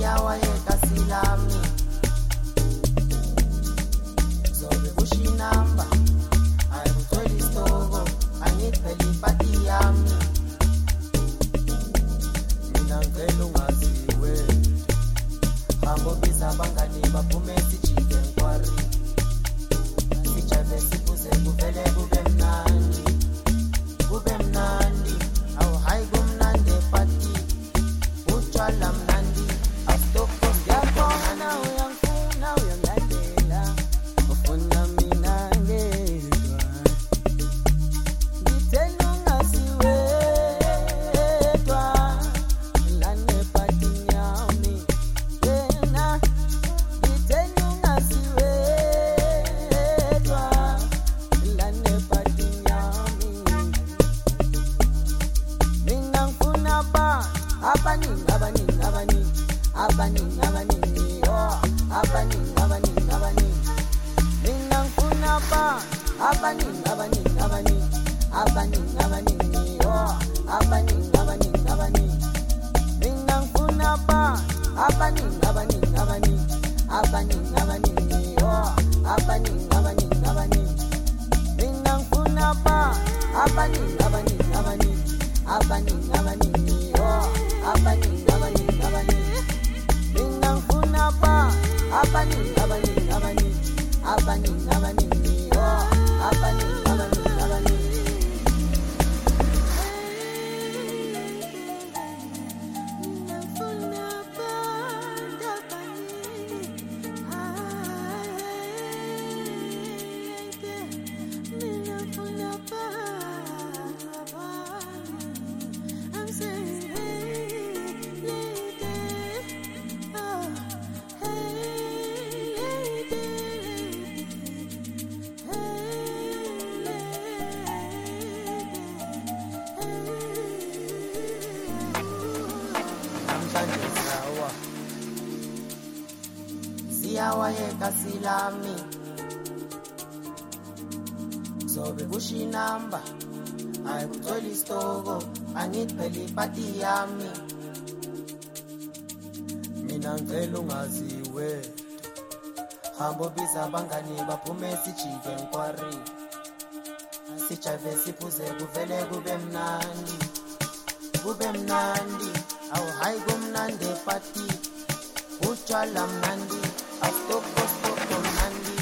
siyawayeka silami zobe kushinamba ayikuthwela isitoko angiphela ipati yami mina ngicela ungaziwe hambo biza abangani baphume sijike nkwari sijave siphuze kuvele kube mnandi awu hayi kumnandi epati utshwala mnandi asitoko siyabona nawe uyangifuna uyangilandela ufuna mina ngedwa ngithena ungasiwedwa lana epatini yami wena ngithena ungasiwedwa lana epatini yami mina ngifuna abaningi oh abaningi mina ngifuna abaningi oh abaningi mina ngifuna abaningi oh abaningi mina ngifuna abaningi oh abaningi mina ngifuna abaningi oh abaningi siyawayeka silami zobe kushinamba ayikuthwela isitoko angiphela ipati yami mina ngicela ungaziwe hambo biza abangani baphume sijike nkwari sijave siphuze kuvele kube mnandi awu hayi kumnandi epati utshwala mnandi asitoko mnandi